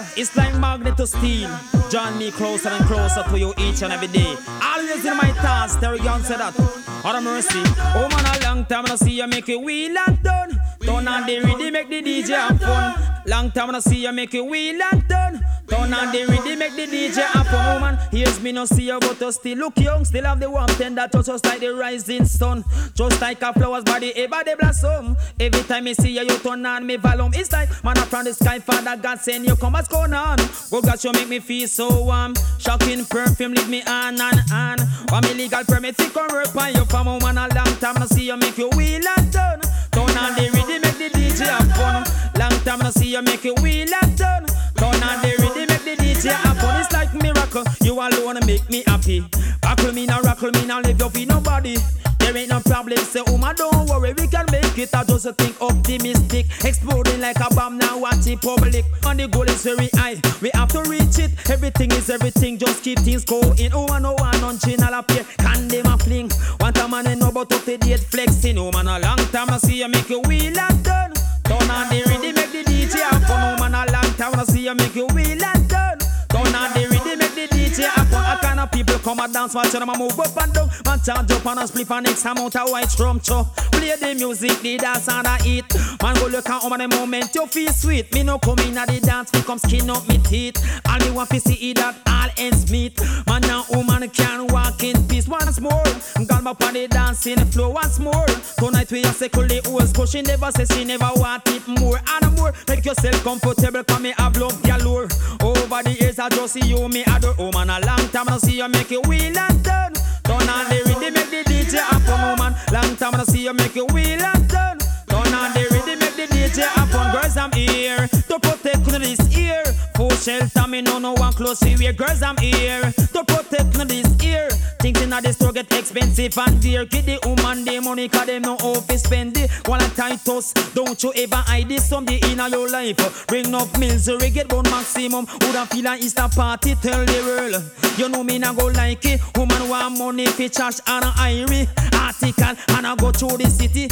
It's like magnet to steel, draw me closer and closer to you each and every day. Always in my thoughts, Terry Young said that. Out of mercy, oh man, a long time I see you make it wheel and turn. Turn on the rhythm, make the DJ have fun. Long time I see you make it wheel and turn. Turn on the rhythm, make the DJ have fun. Oh man, here's me no see you, but you still look young. Still have the warmth and that just like the rising sun. Just like a flower's body, ever they blossom. Every time I see you, you turn on me volume. It's like man up from the sky, Father God send you come, what's going on? Oh God, you make me feel so warm. Shocking perfume, lead me on and on. Want me legal permit to come work on you from a man a long time. I see you make you wheel and turn. Turn on the rhythm, make the DJ have fun. Long time I see you make you wheel and turn. Turn on the rhythm, make the DJ have fun. It's like miracle, you alone make me happy. Rockle me now, leave your feet nobody. There ain't no problem, say woman don't worry, we can make it. I just think optimistic, exploding like a bomb now watch it public. And the goal is very high, we have to reach it. Everything is everything, just keep things going. Oh man, no one on chin all up here, can them a fling. Want a man and no but up the date flexing. Oh man, a long time I see you make you wheel and turn. Turn on the rhythm, make the DJ have fun. Oh man, a long time I see you make you wheel and turn. Turn on the rhythm, make the DJ have fun. A kind of people come and dance, watch them move up and down. Man charge up and a split for next amount of white drum cho. Play the music, the dance and the eat. Man go look at home at the moment you feel sweet. Me no come in at the dance, me come skin up me teeth. All me want to see is that all ends meet. Man now woman can walk in peace once more. Got my on the dancing floor once more. Tonight we are circle the hoes, cause she never says she never want it more and more. Make yourself comfortable, come me have love galore. Over the years I just see you me adore. Oh man, a long time I see you make it wheel and turn. Turn on the rhythm, make the DJ have fun. Oh man, long time I see you make it wheel and turn. Turn on the rhythm, make the DJ have fun. Girls, I'm here to protect this ear. Full shelter, me no one close here. Girls, I'm here to protect this ear. Things in the store get expensive and dear. Get the woman the money, cause them no how to spend it. While I tight us, don't you ever hide this someday in your life. Bring up misery, get born maximum. Woulda feel like Easter party, tell the world. You know me not go like it. Woman want money for charge and a irie article and I go through the city.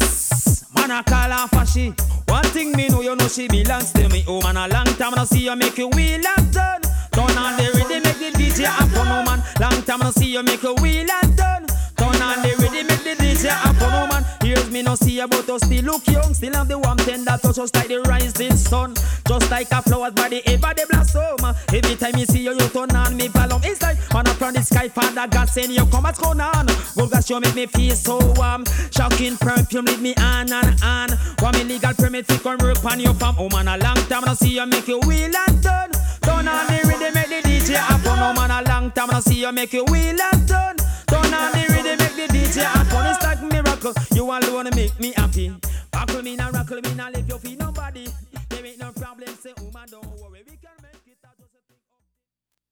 Man I call her for she. One thing me know, you know she belongs to me. Oh man, a long time I see you make you wheel and turn. Turn on the rhythm, make the DJ have fun. Oh man, long time I see you make you wheel and turn. Turn on the rhythm, make the DJ have fun. Oh man, here's me no see you, but you still look young. Still have the warm tender touch, just like the rising sun. Just like a flower's body, ever they blossom. Every time you see you, you turn on me volume. It's like man up from the sky, Father God send you come, what's going on? Well, gosh, you make me feel so warm. Shocking perfume, lead me on and on. Want me legal permit to come work on your farm. Oh man, a long time I see you make you wheel and turn. Turn on the rhythm, make the DJ have fun. Oh man, a long time I see you make you wheel and turn. Turn on the rhythm, make the DJ have fun. It's like miracle, you alone make me happy. Rockle me now, live